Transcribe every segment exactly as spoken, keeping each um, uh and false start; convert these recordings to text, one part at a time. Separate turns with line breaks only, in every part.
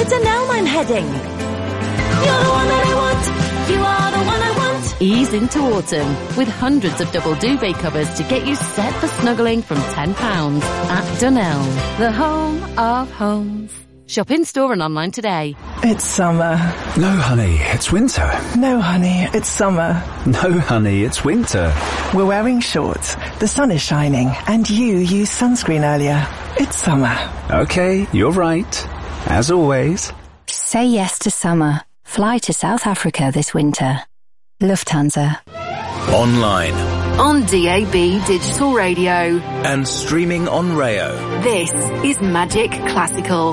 Dunelm I'm heading. You're the one that I want. You are the one I want. Ease into autumn with hundreds of double duvet covers to get you set for snuggling from ten pounds at Dunelm, the home of homes. Shop in store and online today.
It's summer.
No, honey, it's winter.
No, honey, it's summer.
No, honey, it's winter.
We're wearing shorts, the sun is shining, and you used sunscreen earlier. It's summer.
Okay, you're right. As always.
Say yes to summer. Fly to South Africa this winter. Lufthansa.
Online.
On D A B Digital Radio.
And streaming on Rayo.
This is Magic Classical.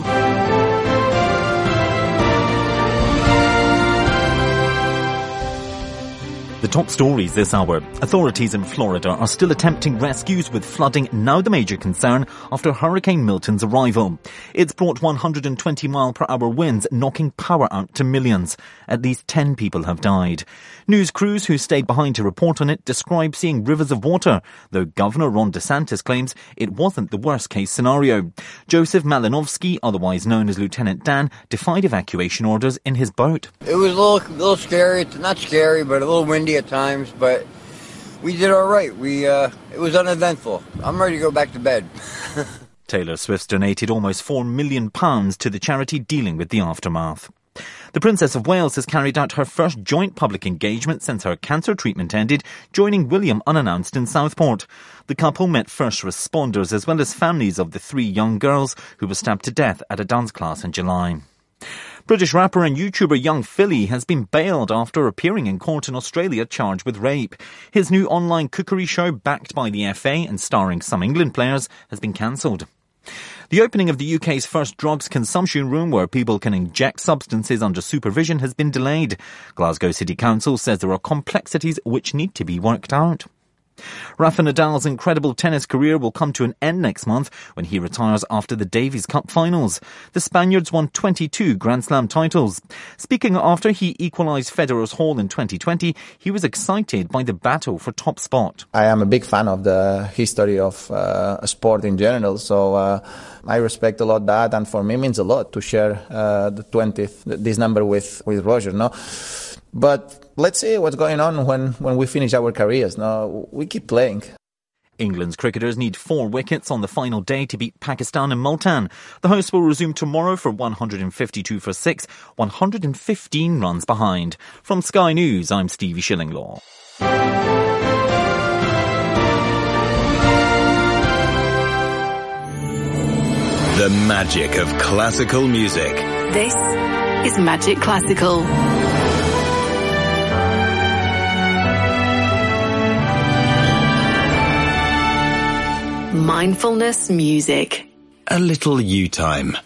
The top stories this hour. Authorities in Florida are still attempting rescues with flooding now the major concern after Hurricane Milton's arrival. It's brought one hundred twenty mile per hour winds, knocking power out to millions. At least ten people have died. News crews who stayed behind to report on it describe seeing rivers of water, though Governor Ron DeSantis claims it wasn't the worst case scenario. Joseph Malinowski, otherwise known as Lieutenant Dan, defied evacuation orders in his boat.
It was a little, little scary, it's not scary, but a little windy at times, but we did all right. We uh, it was uneventful. I'm ready to go back to bed.
Taylor Swift donated almost four million pounds to the charity dealing with the aftermath. The Princess of Wales has carried out her first joint public engagement since her cancer treatment ended, joining William unannounced in Southport. The couple met first responders as well as families of the three young girls who were stabbed to death at a dance class in July. British rapper and YouTuber Young Philly has been bailed after appearing in court in Australia charged with rape. His new online cookery show, backed by the F A and starring some England players, has been cancelled. The opening of the U K's first drugs consumption room where people can inject substances under supervision has been delayed. Glasgow City Council says there are complexities which need to be worked out. Rafa Nadal's incredible tennis career will come to an end next month when he retires after the Davis Cup finals. The Spaniards won twenty-two Grand Slam titles. Speaking after he equalised Federer's haul in twenty twenty, he was excited by the battle for top spot.
I am a big fan of the history of uh, sport in general, so uh, I respect a lot that, and for me it means a lot to share uh, the twentieth, this number with, with Roger, no? But let's see what's going on when, when we finish our careers. No, we keep playing.
England's cricketers need four wickets on the final day to beat Pakistan in Multan. The hosts will resume tomorrow for one hundred fifty-two for six, one hundred fifteen runs behind. From Sky News, I'm Stevie Shillinglaw.
The magic of classical music.
This is Magic Classical. Mindfulness music.
A little you time.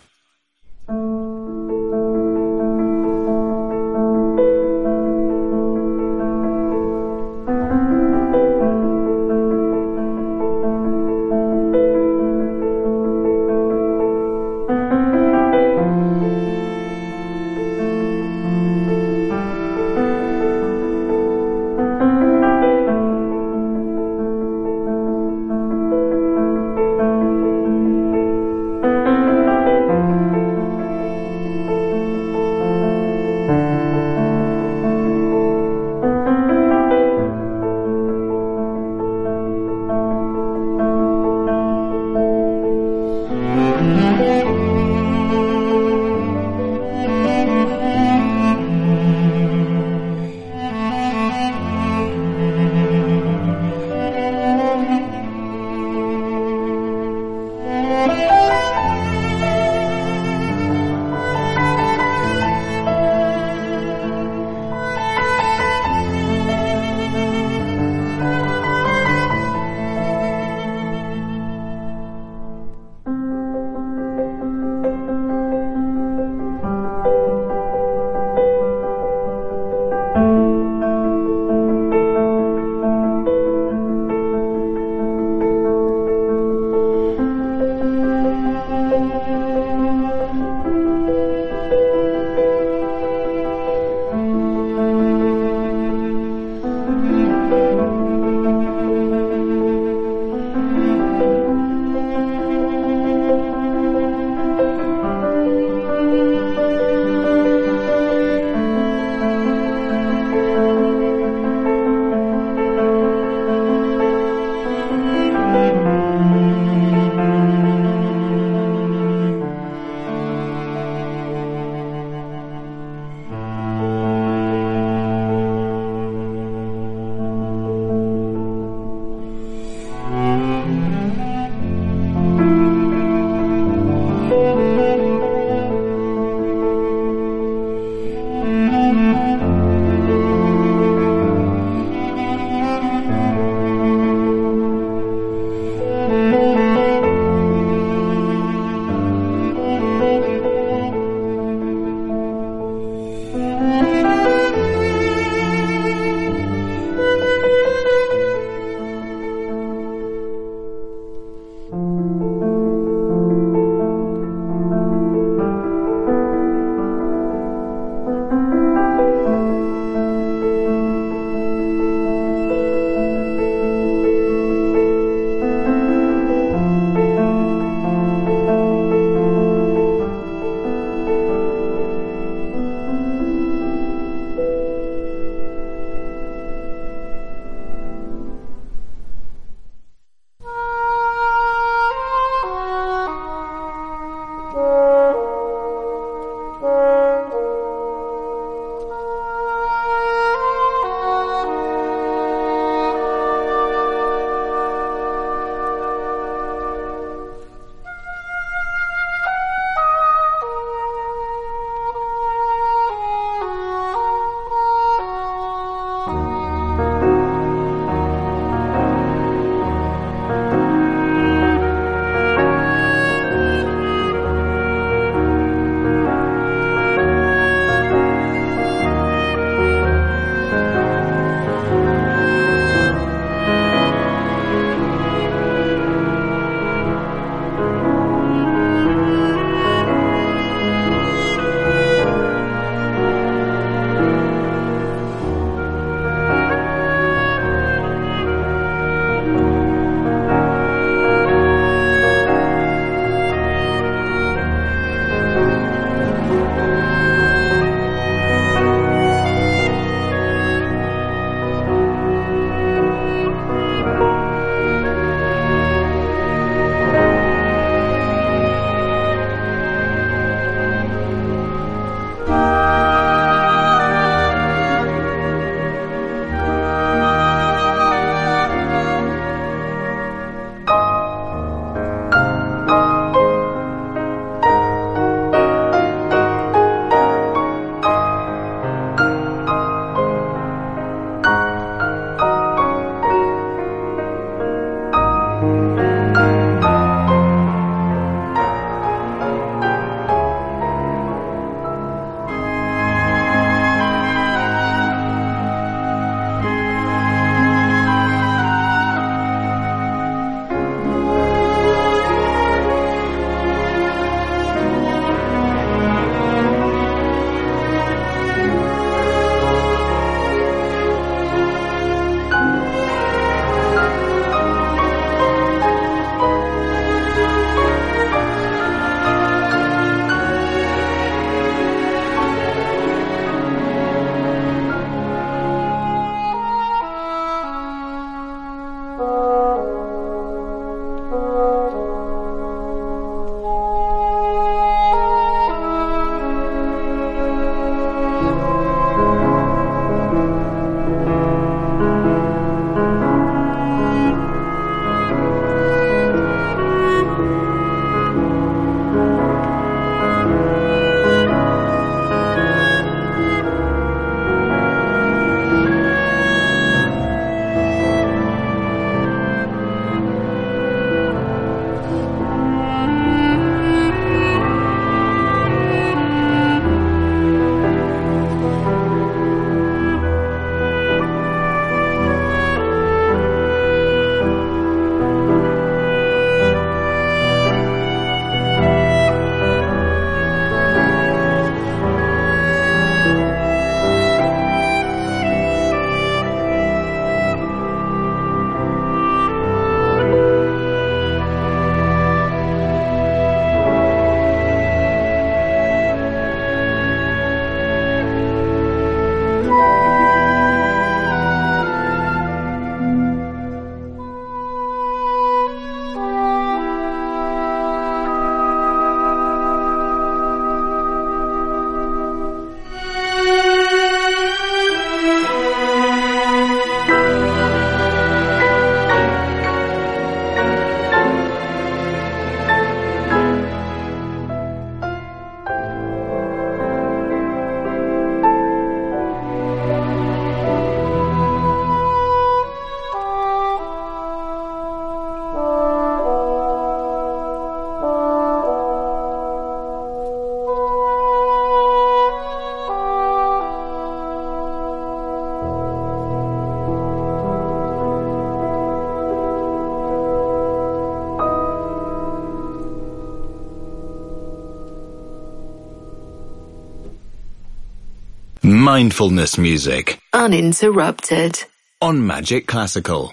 Mindfulness music.
Uninterrupted.
On Magic Classical.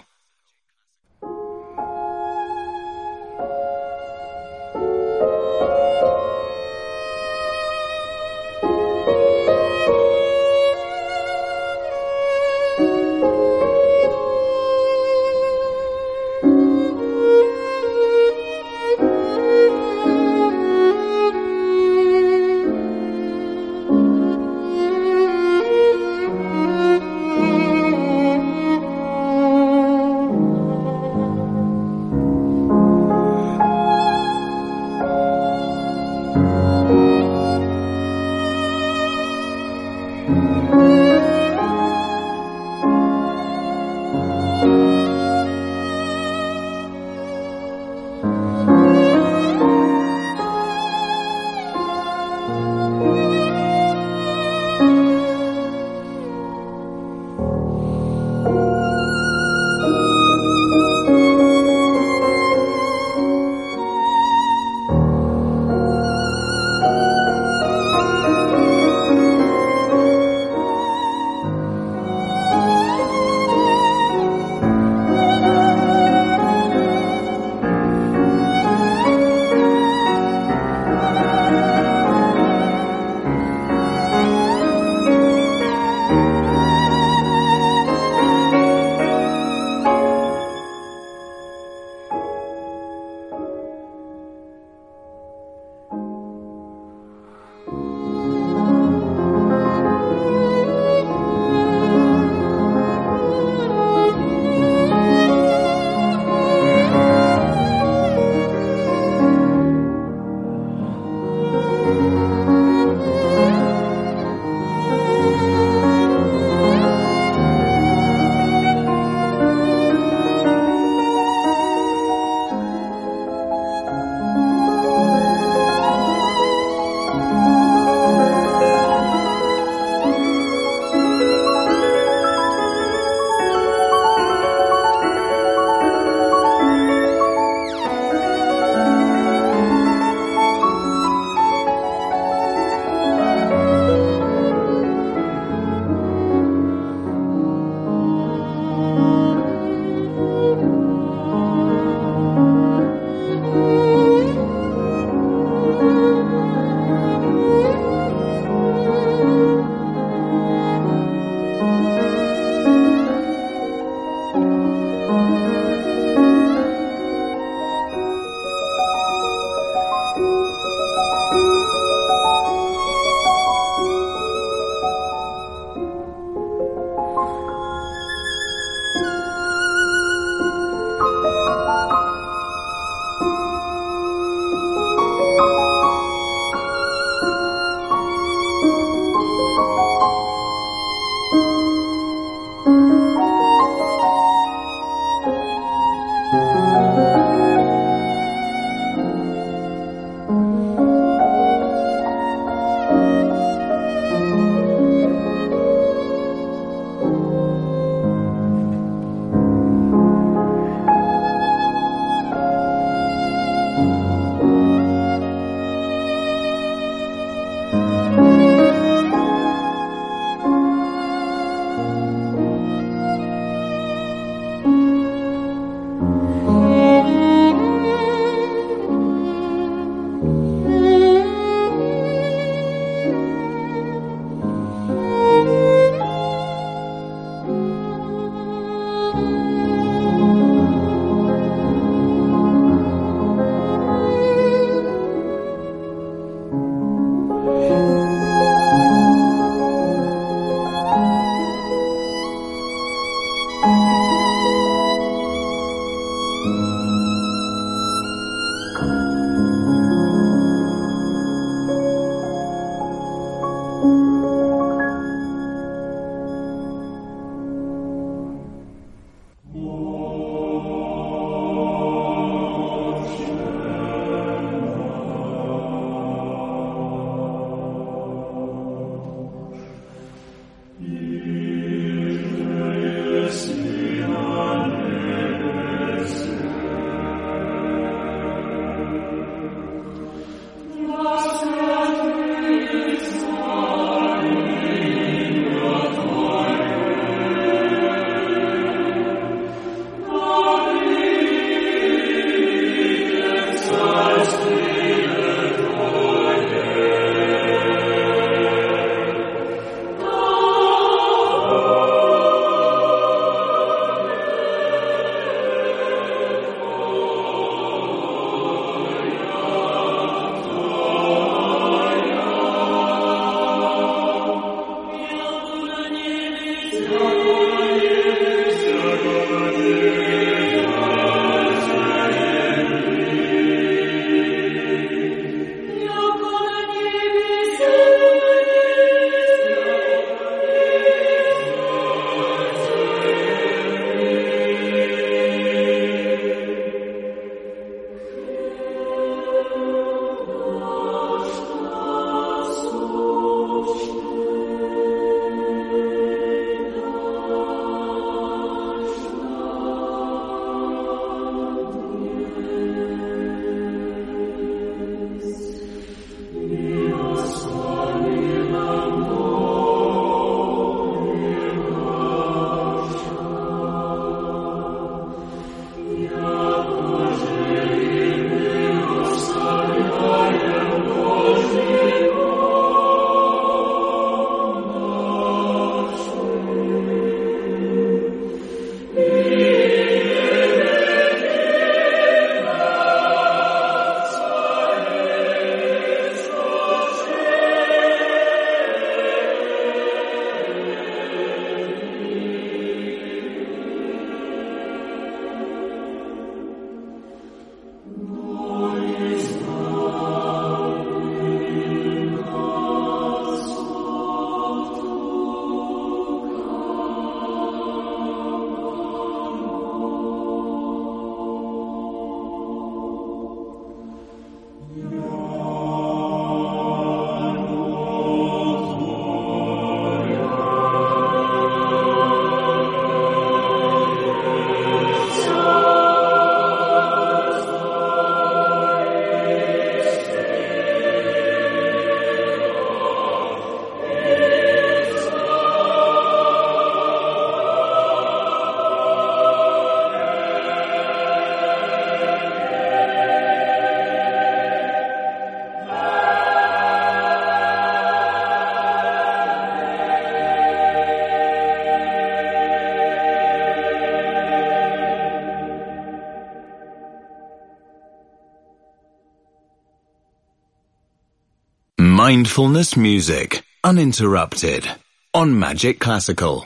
Mindfulness music, uninterrupted, on Magic Classical.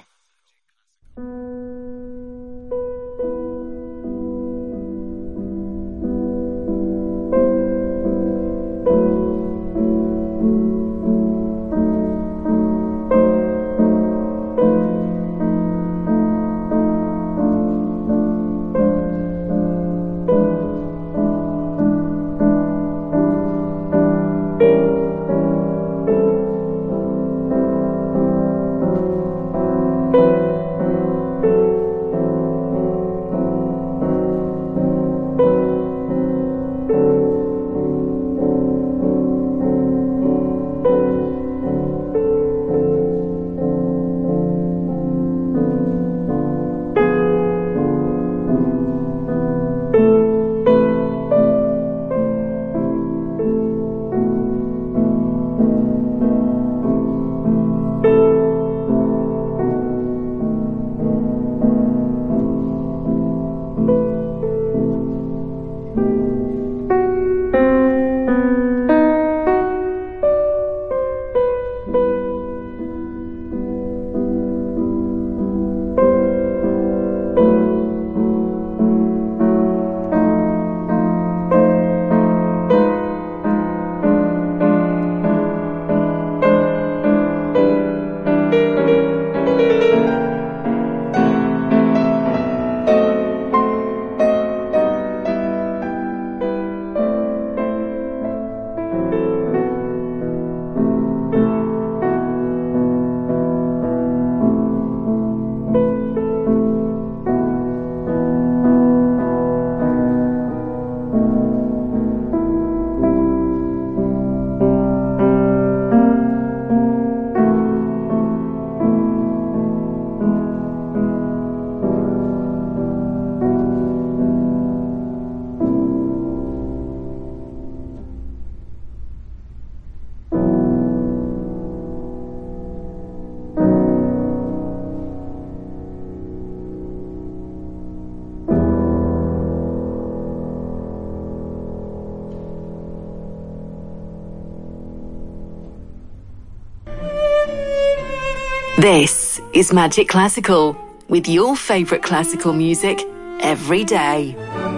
This is Magic Classical, with your favourite classical music every day.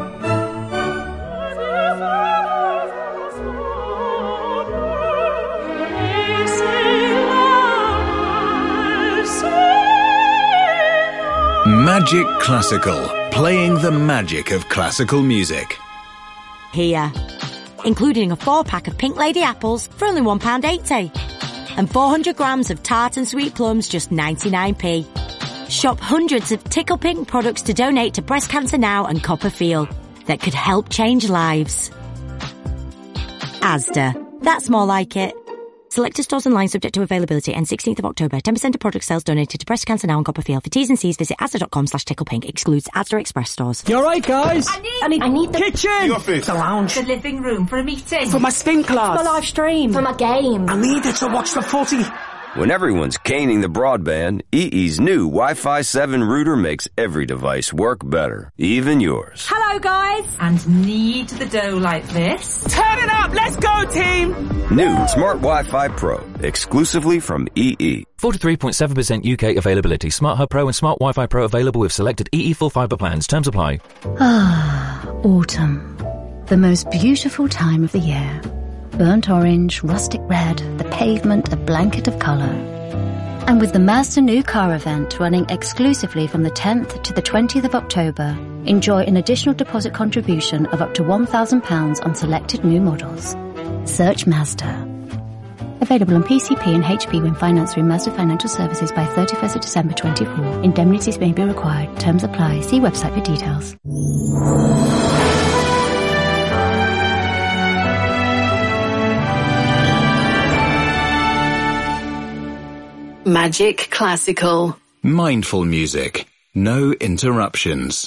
Magic Classical, playing the magic of classical music.
Here, including a four-pack of Pink Lady apples for only one pound eighty. And four hundred grams of tart and sweet plums, just ninety-nine p. Shop hundreds of Tickle Pink products to donate to Breast Cancer Now and Copperfield that could help change lives. Asda. That's more like it. Selected stores online subject to availability and sixteenth of October. ten percent of product sales donated to Breast Cancer Now and Copperfield. For T's and C's, visit asda.com slash ticklepink. Excludes Asda Express stores.
You alright, guys?
I need, I need, I need the
kitchen,
the office,
the lounge,
the living room for a meeting,
for my spin class,
for my live stream, for my game.
I need it to watch the footy.
When everyone's caning the broadband, E E's new Wi-Fi seven router makes every device work better, even yours.
Hello, guys. And knead the dough like this.
Turn it up, let's go, team.
New Smart Wi-Fi Pro, exclusively from E E.
forty-three point seven percent U K availability. Smart Hub Pro and Smart Wi-Fi Pro available with selected E E full fibre plans. Terms apply.
Ah, autumn. The most beautiful time of the year. Burnt orange, rustic red, the pavement a blanket of colour. And with the Mazda New Car event running exclusively from the tenth to the twentieth of October, enjoy an additional deposit contribution of up to one thousand pounds on selected new models. Search Mazda. Available on P C P and H P when financed through Mazda Financial Services by thirty-first of December twenty-four. Indemnities may be required. Terms apply. See website for details.
Magic Classical.
Mindful music. No interruptions.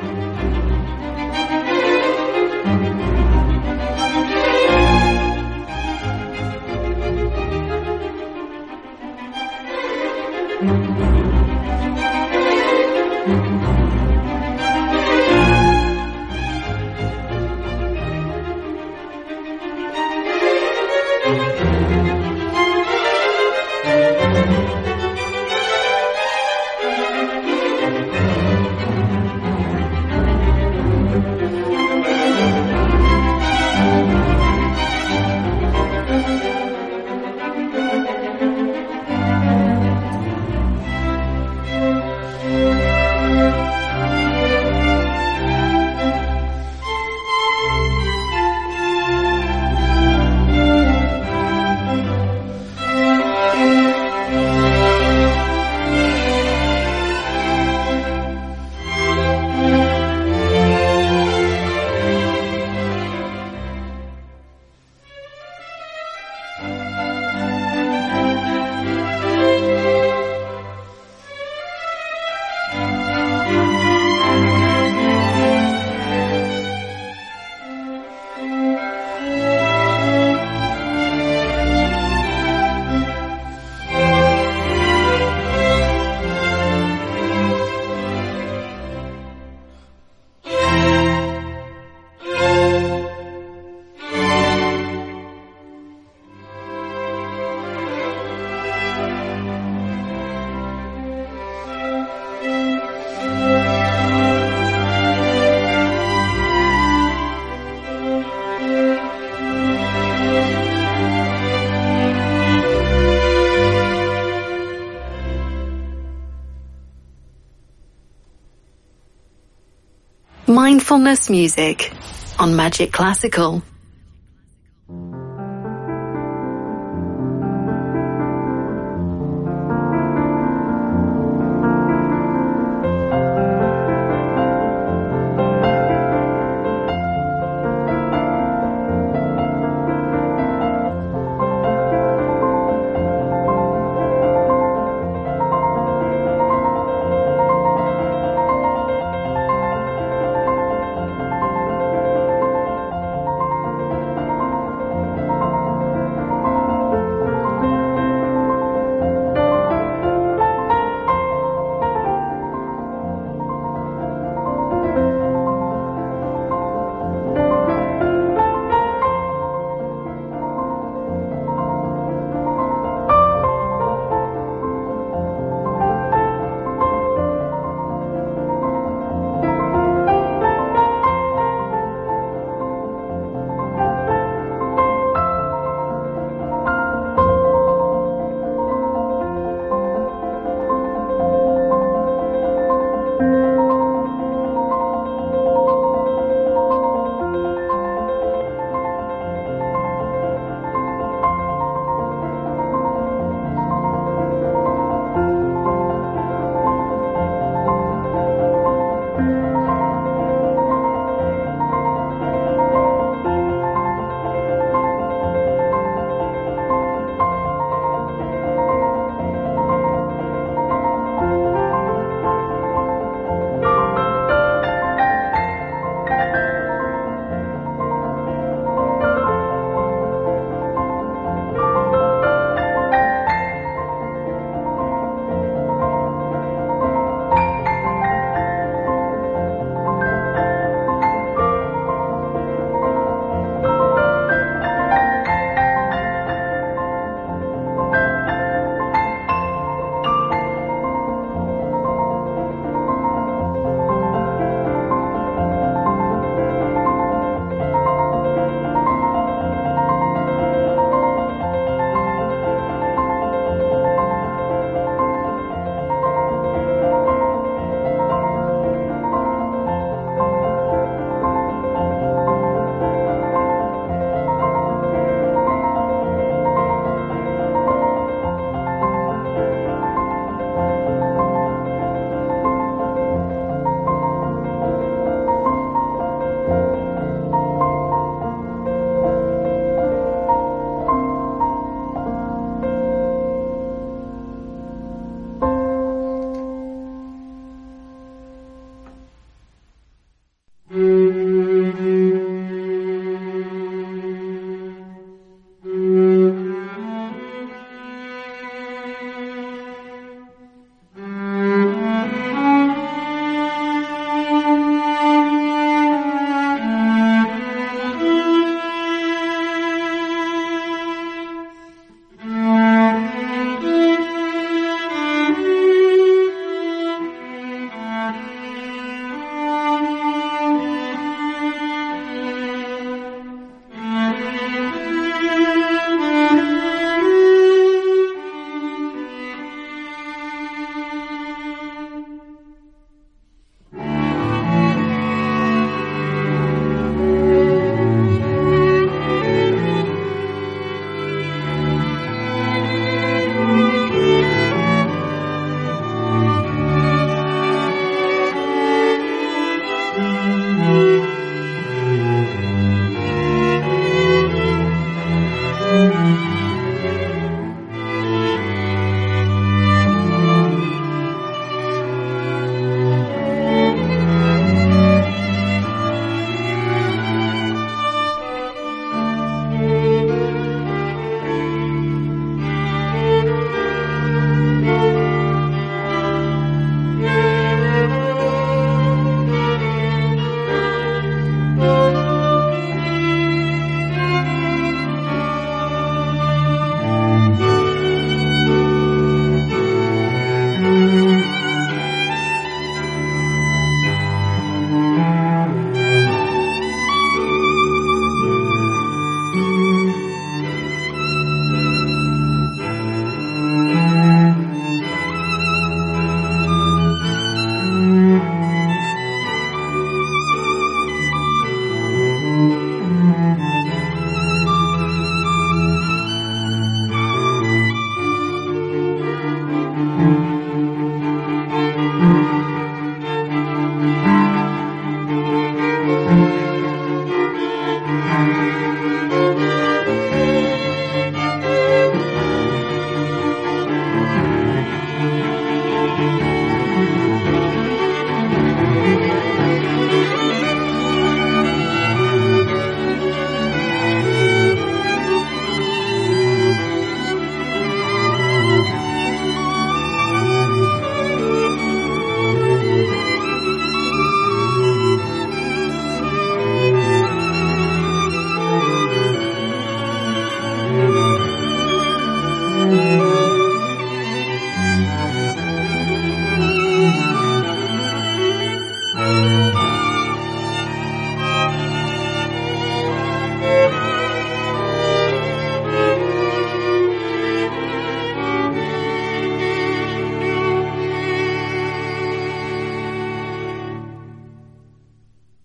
Mindfulness music on Magic Classical.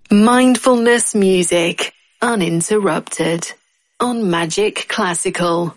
Mindfulness music, uninterrupted, on Magic Classical.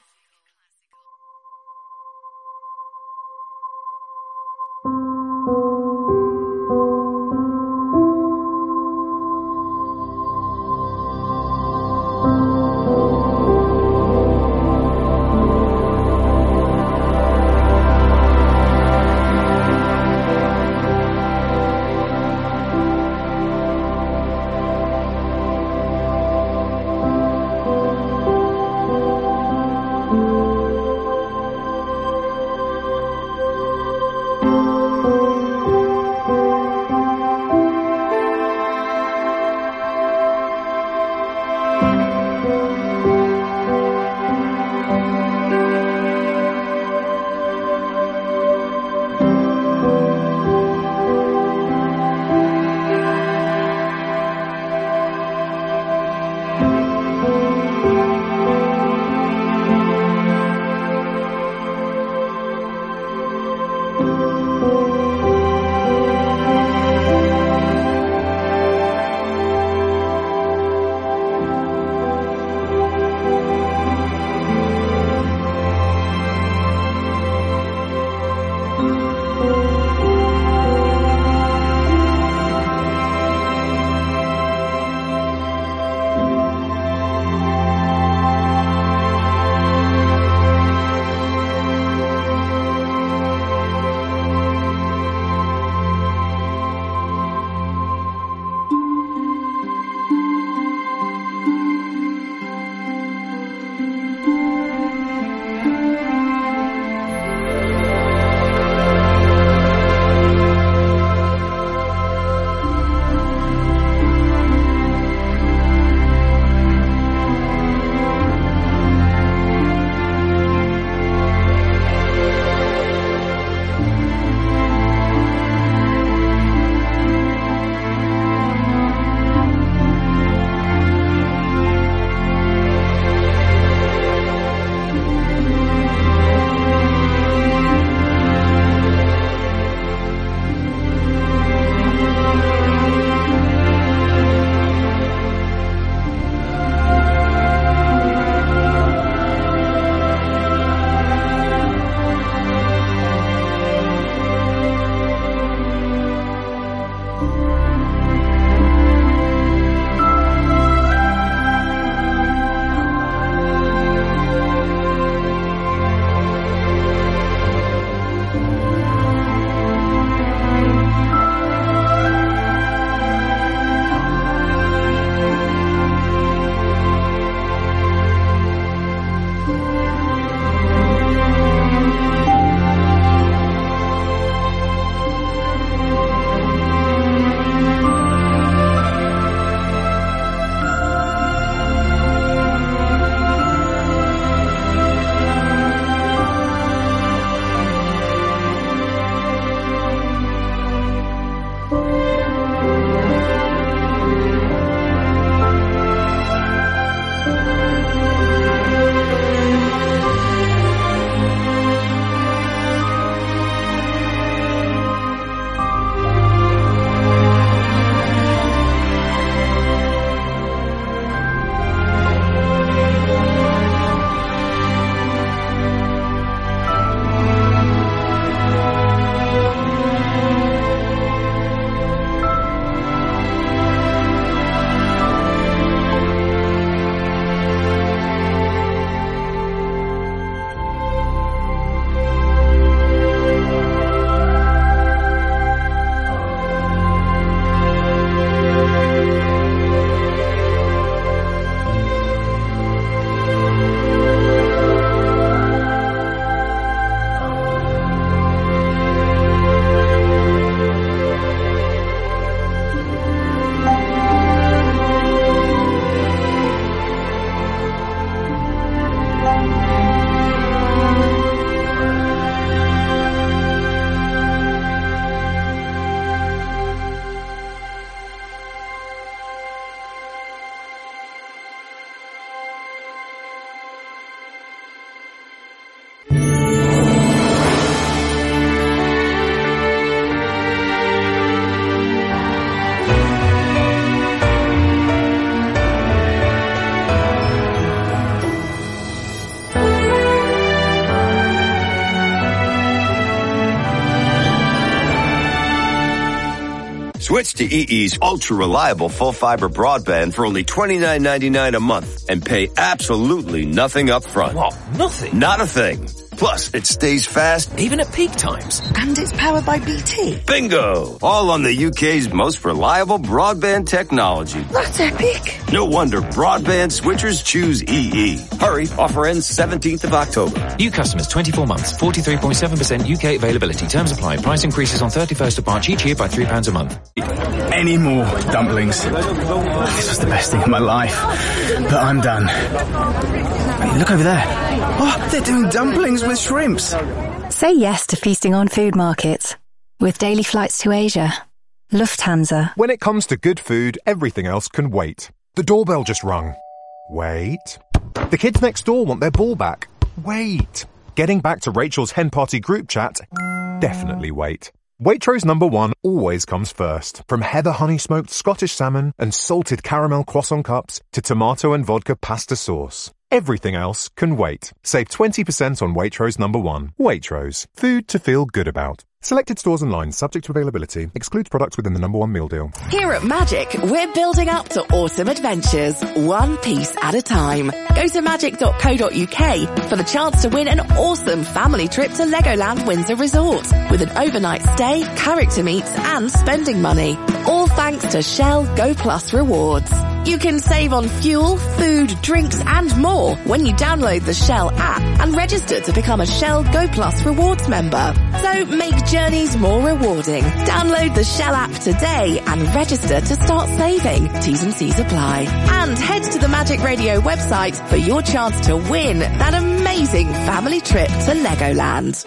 Switch to E E's ultra-reliable full-fiber broadband for only twenty-nine ninety-nine a month and pay absolutely nothing up front.
What? Nothing?
Not a thing. Plus, it stays fast
even at peak times.
And it's powered by B T.
Bingo! All on the U K's most reliable broadband technology.
That's epic.
No wonder broadband switchers choose E E. Hurry, offer ends seventeenth of October.
New customers, twenty-four months, forty-three point seven percent U K availability. Terms apply. Price increases on thirty-first of March each year by three pounds a month.
Any more dumplings? This was the best thing of my life. But I'm done. Hey, look over there. Oh, they're doing dumplings with shrimps.
Say yes to feasting on food markets. With daily flights to Asia. Lufthansa.
When it comes to good food, everything else can wait. The doorbell just rung. Wait. The kids next door want their ball back. Wait. Getting back to Rachel's hen party group chat. Definitely wait. Waitrose number one always comes first. From heather honey smoked Scottish salmon and salted caramel croissant cups to tomato and vodka pasta sauce. Everything else can wait. Save twenty percent on Waitrose number one. Waitrose. Food to feel good about. Selected stores and lines subject to availability. Excludes products within the number one meal deal.
Here at Magic, we're building up to autumn adventures, one piece at a time. Go to magic dot co dot uk for the chance to win an awesome family trip to Legoland Windsor Resort with an overnight stay, character meets and spending money. All thanks to Shell Go Plus Rewards. You can save on fuel, food, drinks and more when you download the Shell app and register to become a Shell Go Plus Rewards member. So make journeys more rewarding. Download the Shell app today and register to start saving. T's and C's apply. And head to the Magic Radio website for your chance to win that amazing family trip to Legoland.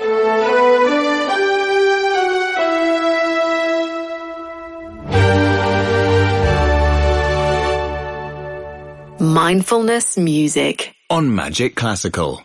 Mindfulness music
on Magic Classical.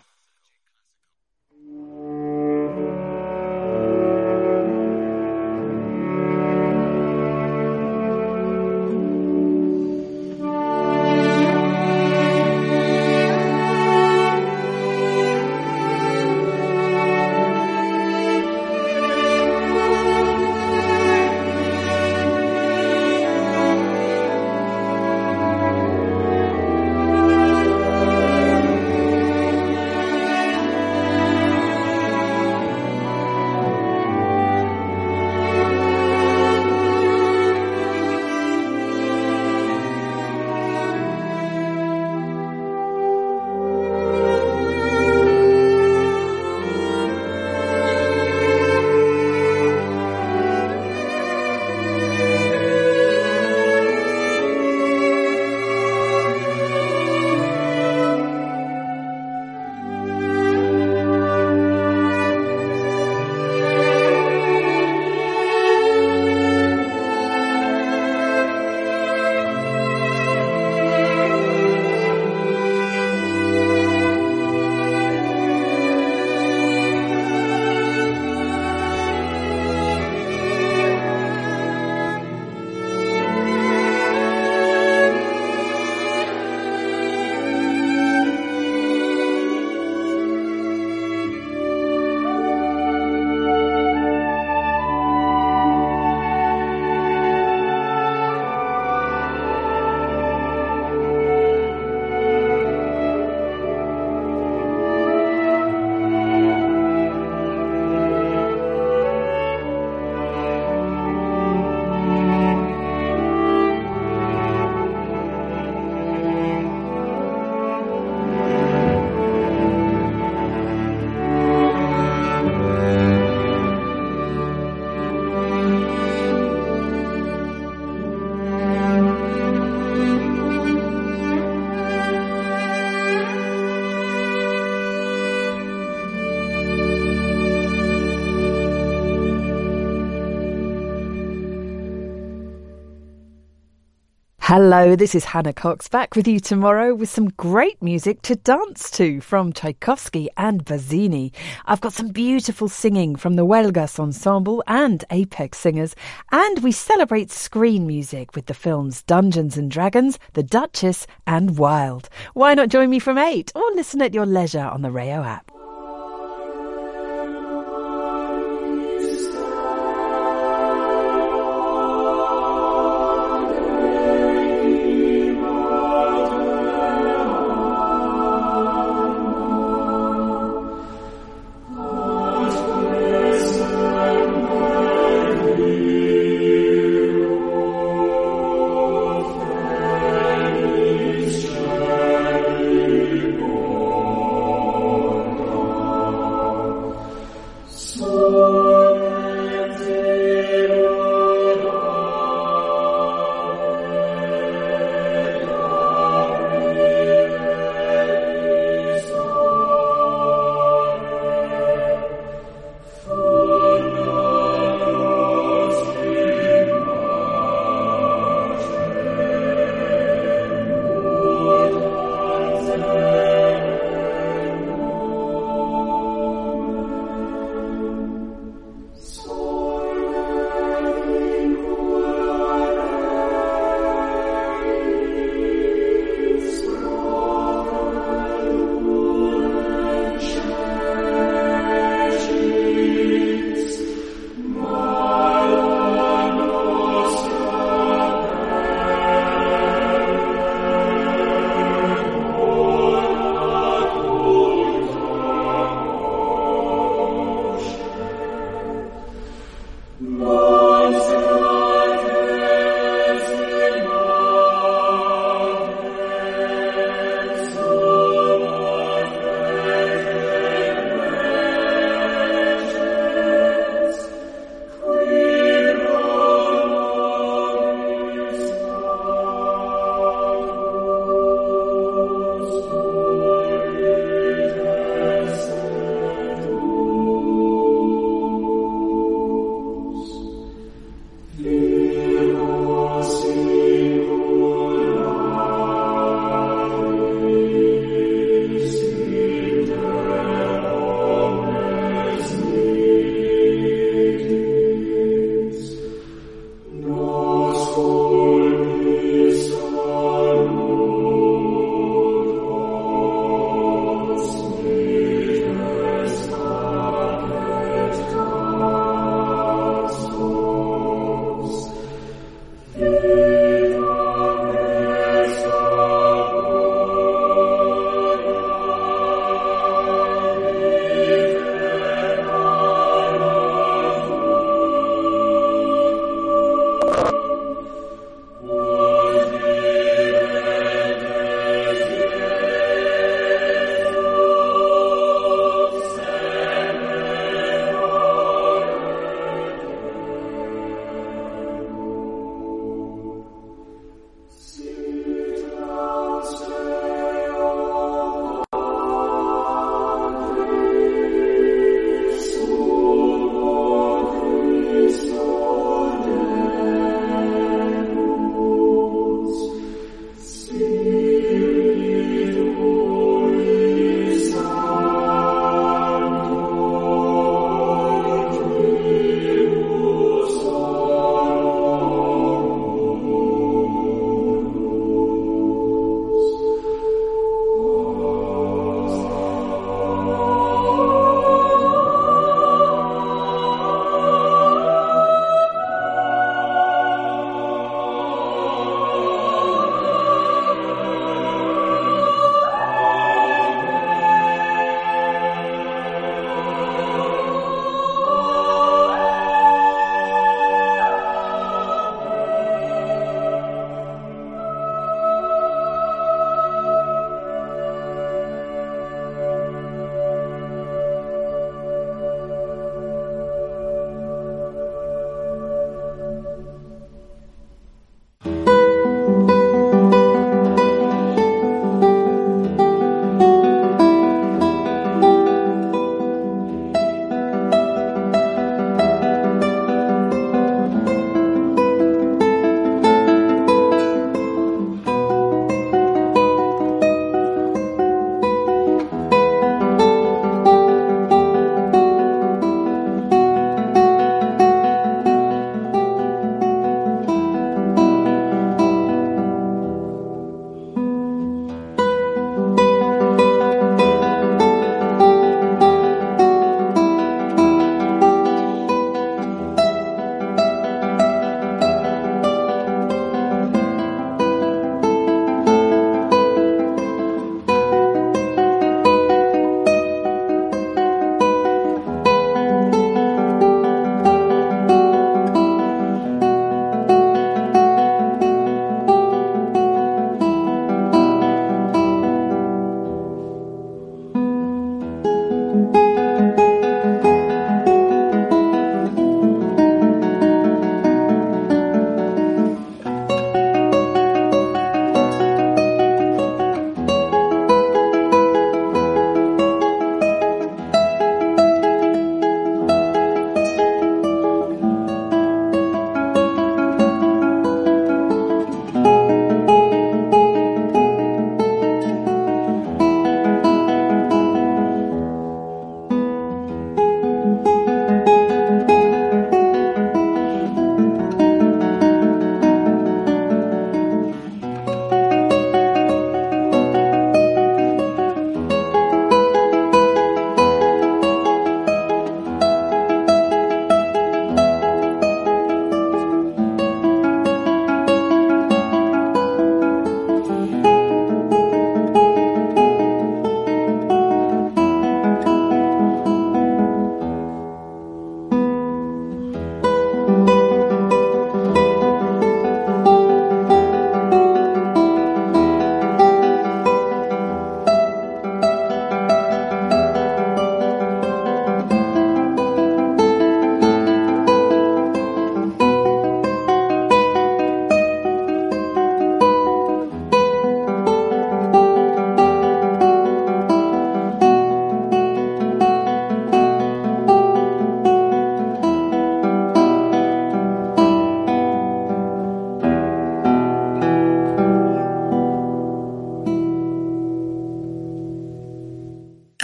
Hello, this is Hannah Cox back with you tomorrow with some great music to dance to from Tchaikovsky and Bazzini. I've got some beautiful singing from the Huelgas Ensemble and Apex Singers, and we celebrate screen music with the films Dungeons and Dragons, The Duchess and Wild. Why not join me from eight or listen at your leisure on the Rayo app?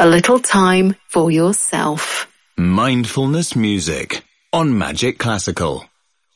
A little time for yourself.
Mindfulness music on Magic Classical.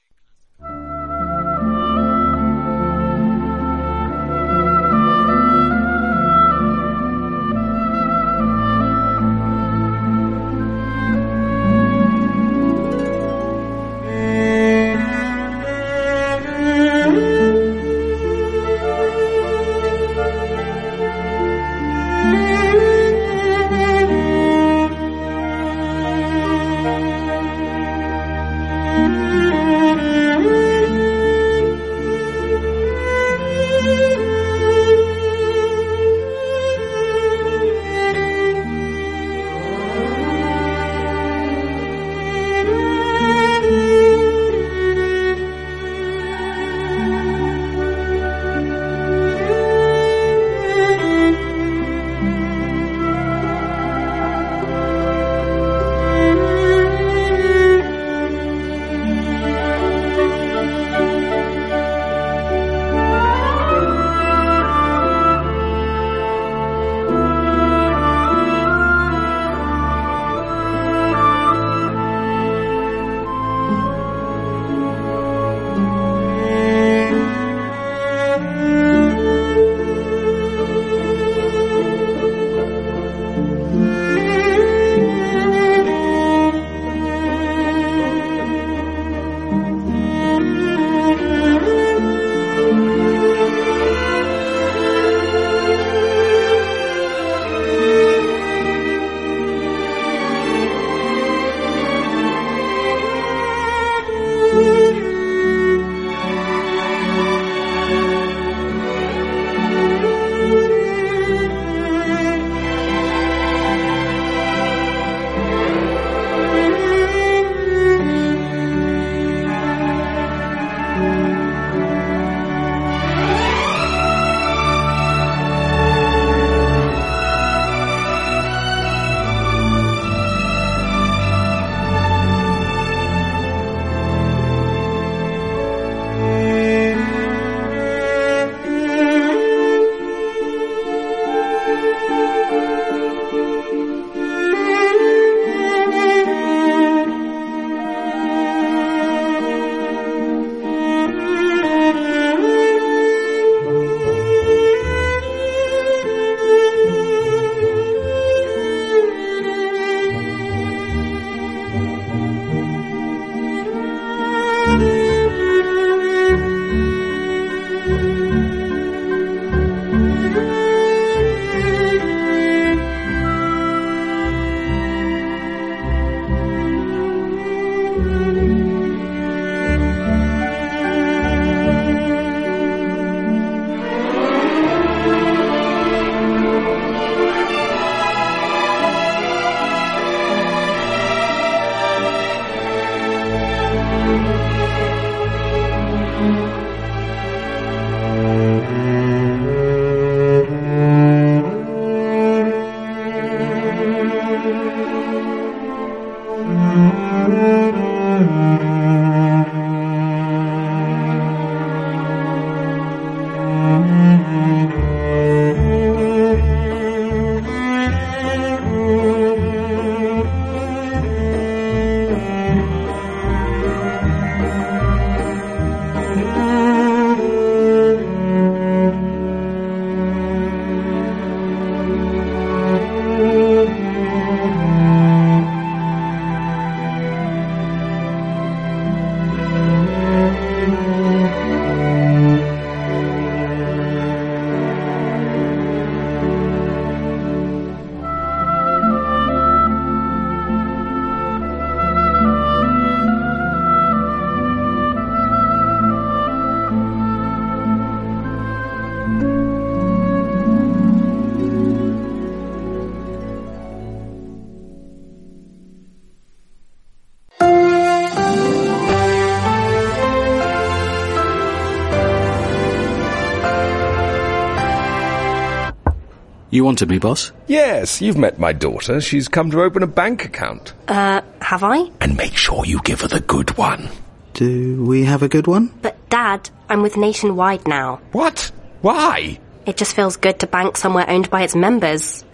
You wanted me, boss?
Yes, you've met my daughter. She's come to open a bank account.
Uh, have I?
And make sure you give her the good one.
Do we have a good one?
But, Dad, I'm with Nationwide now.
What? Why?
It just feels good to bank somewhere owned by its members.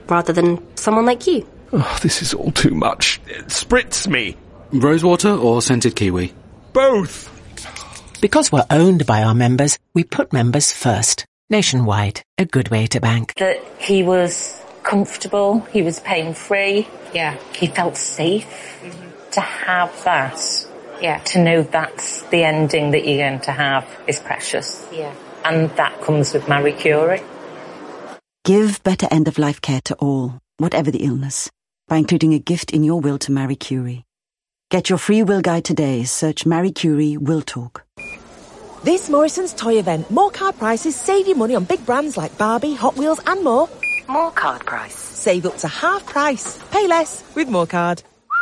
rather than someone like you.
Oh, this is all too much. Spritz me.
Rosewater or scented kiwi?
Both.
Because we're owned by our members, we put members first. Nationwide, a good way to bank.
That he was comfortable, he was pain-free. Yeah. He felt safe. Mm-hmm. To have that, yeah. To know that's the ending that you're going to have is precious. Yeah. And that comes with Marie Curie.
Give better end-of-life care to all, whatever the illness, by including a gift in your will to Marie Curie. Get your free will guide today. Search Marie Curie Will Talk.
This Morrison's toy event, more card prices save you money on big brands like Barbie, Hot Wheels and more.
More card price.
Save up to half price. Pay less with more card.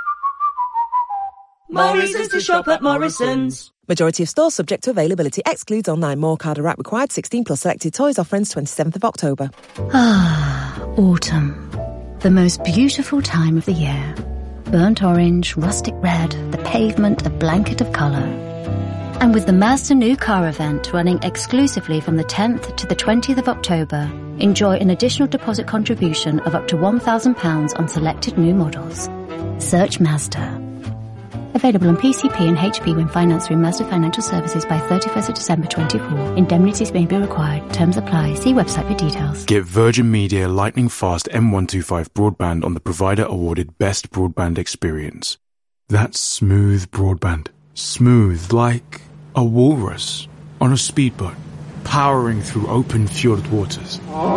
Morrison's to shop at Morrison's.
Majority of stores subject to availability. Excludes online. More card or app required. sixteen plus selected toys. Offer ends twenty-seventh of October.
Ah, autumn. The most beautiful time of the year. Burnt orange, rustic red, the pavement a blanket of colour. And with the Mazda New Car event running exclusively from the tenth to the twentieth of October, enjoy an additional deposit contribution of up to one thousand pounds on selected new models. Search Mazda. Available on P C P and H P when financed through Mazda Financial Services by thirty-first of December twenty-four. Indemnities may be required. Terms apply. See website for details.
Get Virgin Media lightning fast M one twenty-five broadband on the provider awarded Best Broadband Experience. That's smooth broadband. Smooth like a walrus on a speedboat, powering through open fjord waters.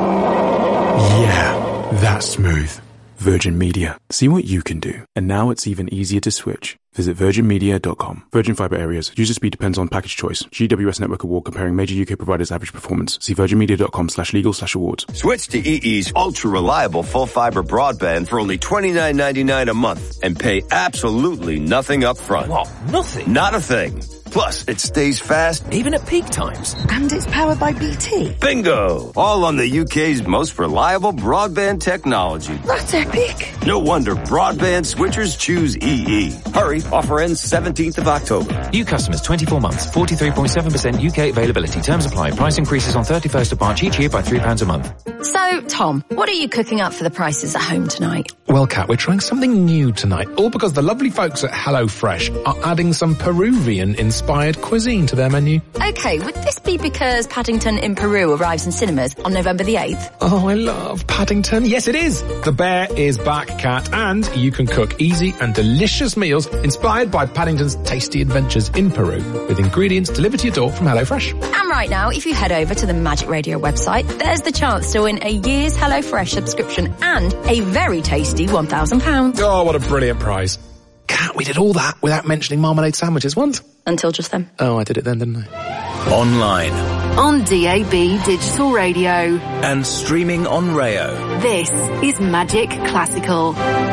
Yeah, that's smooth. Virgin Media. See what you can do. And now it's even easier to switch. Visit virgin media dot com. Virgin Fibre areas. User speed depends on package choice. G W S Network Award comparing major U K providers' average performance. See virgin media dot com slash legal slash awards.
Switch to E E's ultra-reliable full-fiber broadband for only twenty-nine ninety-nine a month and pay absolutely nothing up front.
What? Nothing?
Not a thing. Plus, it stays fast
even at peak times.
And it's powered by B T.
Bingo! All on the U K's most reliable broadband technology.
That's epic.
No wonder broadband switchers choose E E. Hurry, offer ends seventeenth of October.
New customers twenty-four months, forty-three point seven percent U K availability. Terms apply. Price increases on thirty-first of March each year by three pounds a month.
So, Tom, what are you cooking up for the prices at home tonight?
Well, Kat, we're trying something new tonight, all because the lovely folks at HelloFresh are adding some Peruvian-inspired cuisine to their menu.
Okay, would this be because Paddington in Peru arrives in cinemas on November the eighth?
Oh, I love Paddington. Yes, it is. The bear is back, Kat, and you can cook easy and delicious meals inspired by Paddington's tasty adventures in Peru with ingredients delivered to your door from HelloFresh.
And right now, if you head over to the Magic Radio website, there's the chance to win a year's HelloFresh subscription and a very tasty one thousand pounds.
Oh, what a brilliant prize. Kat, we did all that without mentioning marmalade sandwiches once.
Until just then.
Oh, I did it then, didn't I?
Online.
On D A B Digital Radio.
And streaming on Rayo.
This is Magic Classical.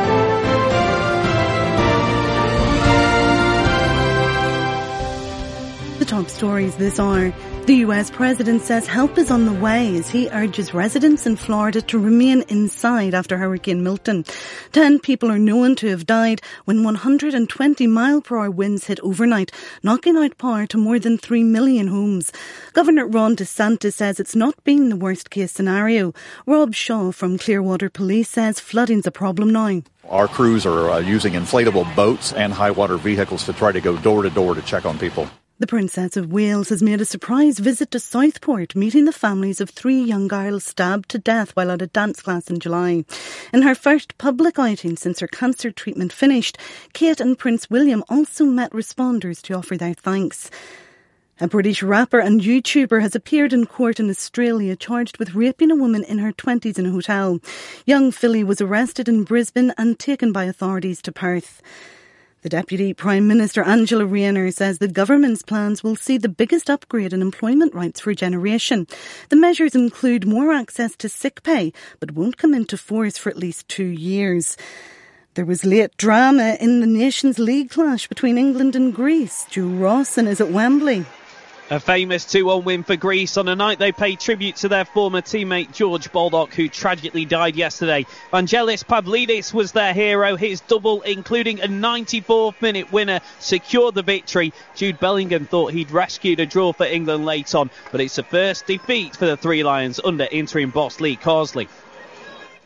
The top stories this hour. The U S president says help is on the way as he urges residents in Florida to remain inside after Hurricane Milton. Ten people are known to have died when one hundred twenty mile per hour winds hit overnight, knocking out power to more than three million homes. Governor Ron DeSantis says it's not been the worst case scenario. Rob Shaw from Clearwater Police says flooding's a problem now.
Our crews are uh, using inflatable boats and high water vehicles to try to go door to door to check on people.
The Princess of Wales has made a surprise visit to Southport, meeting the families of three young girls stabbed to death while at a dance class in July. In her first public outing since her cancer treatment finished, Kate and Prince William also met responders to offer their thanks. A British rapper and YouTuber has appeared in court in Australia charged with raping a woman in her twenties in a hotel. Young Philly was arrested in Brisbane and taken by authorities to Perth. The Deputy Prime Minister Angela Rayner says the government's plans will see the biggest upgrade in employment rights for a generation. The measures include more access to sick pay, but won't come into force for at least two years. There was late drama in the Nations League clash between England and Greece. Joe Rawson is at Wembley.
A famous two one win for Greece on a night they paid tribute to their former teammate George Baldock, who tragically died yesterday. Vangelis Pavlidis was their hero. His double, including a ninety-fourth minute winner, secured the victory. Jude Bellingham thought he'd rescued a draw for England late on, but it's the first defeat for the Three Lions under interim boss Lee Carsley.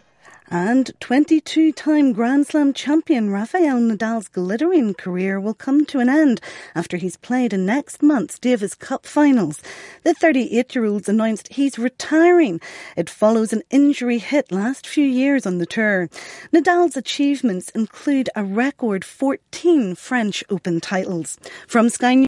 And twenty-two-time Grand Slam champion Rafael Nadal's glittering career will come to an end after he's played in next month's Davis Cup finals. The thirty-eight-year-old's announced he's retiring. It follows an injury hit last few years on the tour. Nadal's achievements include a record fourteen French Open titles. From Sky News